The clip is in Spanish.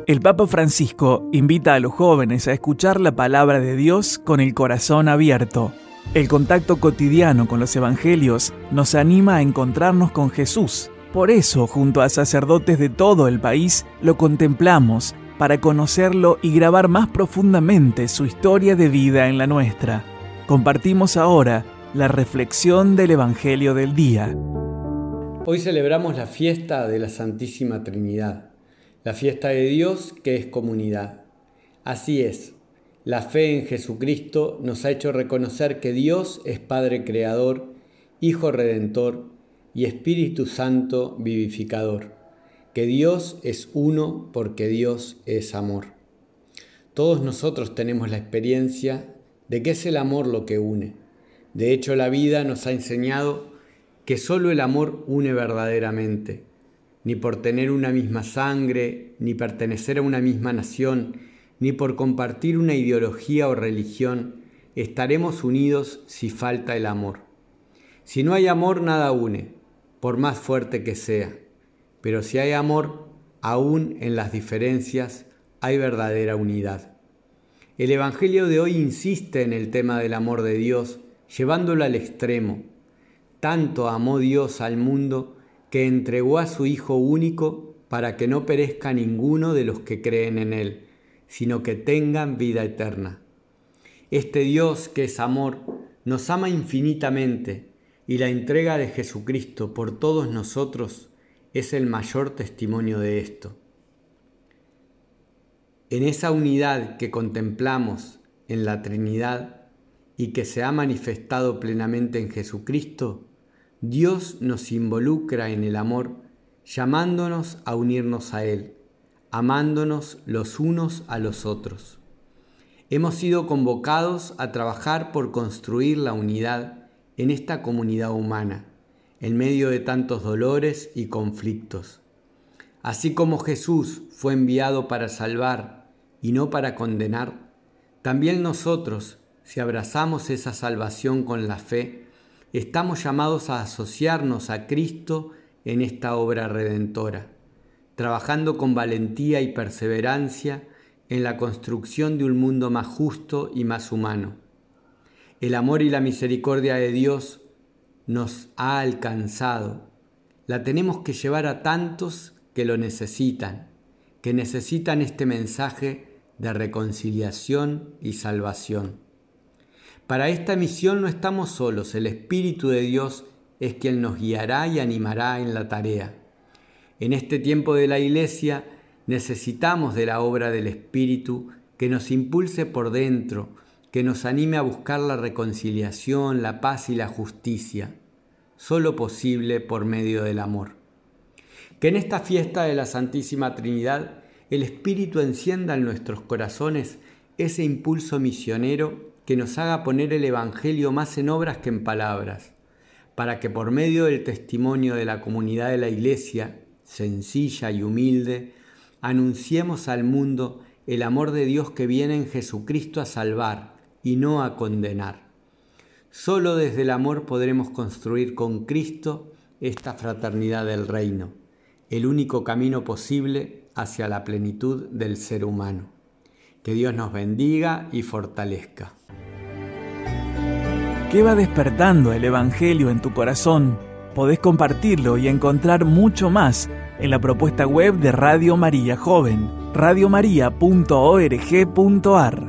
El Papa Francisco invita a los jóvenes a escuchar la palabra de Dios con el corazón abierto. El contacto cotidiano con los evangelios nos anima a encontrarnos con Jesús. Por eso, junto a sacerdotes de todo el país, lo contemplamos para conocerlo y grabar más profundamente su historia de vida en la nuestra. Compartimos ahora la reflexión del Evangelio del día. Hoy celebramos la fiesta de la Santísima Trinidad, la fiesta de Dios que es comunidad. Así es, la fe en Jesucristo nos ha hecho reconocer que Dios es Padre Creador, Hijo Redentor y Espíritu Santo vivificador, que Dios es uno porque Dios es amor. Todos nosotros tenemos la experiencia de que es el amor lo que une. De hecho, la vida nos ha enseñado que solo el amor une verdaderamente. Ni por tener una misma sangre, ni pertenecer a una misma nación, ni por compartir una ideología o religión, estaremos unidos si falta el amor. Si no hay amor, nada une, por más fuerte que sea. Pero si hay amor, aún en las diferencias hay verdadera unidad. El Evangelio de hoy insiste en el tema del amor de Dios, llevándolo al extremo. Tanto amó Dios al mundo que entregó a su Hijo único para que no perezca ninguno de los que creen en Él, sino que tengan vida eterna. Este Dios que es amor nos ama infinitamente y la entrega de Jesucristo por todos nosotros es el mayor testimonio de esto. En esa unidad que contemplamos en la Trinidad y que se ha manifestado plenamente en Jesucristo, Dios nos involucra en el amor, llamándonos a unirnos a Él, amándonos los unos a los otros. Hemos sido convocados a trabajar por construir la unidad en esta comunidad humana, en medio de tantos dolores y conflictos. Así como Jesús fue enviado para salvar y no para condenar, también nosotros, si abrazamos esa salvación con la fe, estamos llamados a asociarnos a Cristo en esta obra redentora, trabajando con valentía y perseverancia en la construcción de un mundo más justo y más humano. El amor y la misericordia de Dios nos ha alcanzado. La tenemos que llevar a tantos que lo necesitan, que necesitan este mensaje de reconciliación y salvación. Para esta misión no estamos solos, el Espíritu de Dios es quien nos guiará y animará en la tarea. En este tiempo de la Iglesia necesitamos de la obra del Espíritu que nos impulse por dentro, que nos anime a buscar la reconciliación, la paz y la justicia, solo posible por medio del amor. Que en esta fiesta de la Santísima Trinidad el Espíritu encienda en nuestros corazones ese impulso misionero que nos haga poner el Evangelio más en obras que en palabras, para que por medio del testimonio de la comunidad de la Iglesia, sencilla y humilde, anunciemos al mundo el amor de Dios que viene en Jesucristo a salvar y no a condenar. Solo desde el amor podremos construir con Cristo esta fraternidad del reino, el único camino posible hacia la plenitud del ser humano. Que Dios nos bendiga y fortalezca. ¿Qué va despertando el Evangelio en tu corazón? Podés compartirlo y encontrar mucho más en la propuesta web de Radio María Joven, radiomaria.org.ar.